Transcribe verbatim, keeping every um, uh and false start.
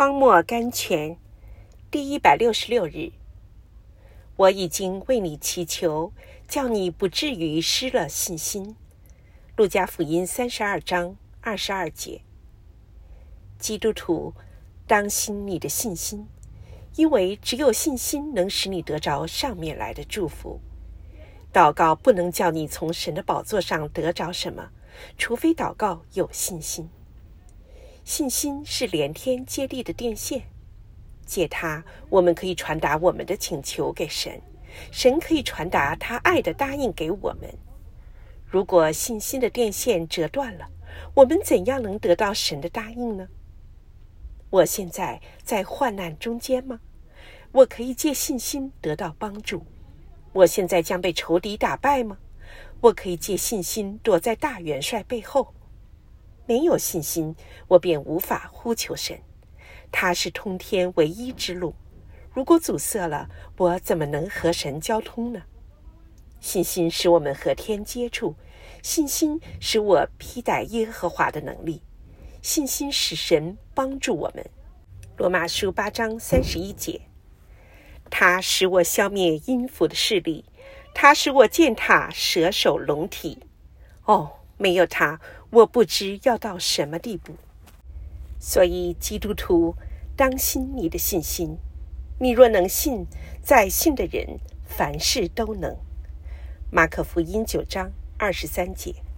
荒漠甘泉，第一百六十六日。我已经为你祈求，叫你不至于失了信心。路加福音三十二章二十二节。基督徒，当心你的信心，因为只有信心能使你得着上面来的祝福。祷告不能叫你从神的宝座上得着什么，除非祷告有信心。信心是连天接地的电线，借它我们可以传达我们的请求给神，神可以传达他爱的答应给我们。如果信心的电线折断了，我们怎样能得到神的答应呢？我现在在患难中间吗？我可以借信心得到帮助。我现在将被仇敌打败吗？我可以借信心躲在大元帅背后。没有信心，我便无法呼求神。他是通天唯一之路，如果阻塞了，我怎么能和神交通呢？信心使我们和天接触，信心使我披戴耶和华的能力，信心使神帮助我们。罗马书八章三十一节。他使我消灭阴府的势力，他使我践踏蛇首龙体。哦，没有他，我不知要到什么地步。所以基督徒，当心你的信心。你若能信，在信的人凡事都能。马可福音九章二十三节。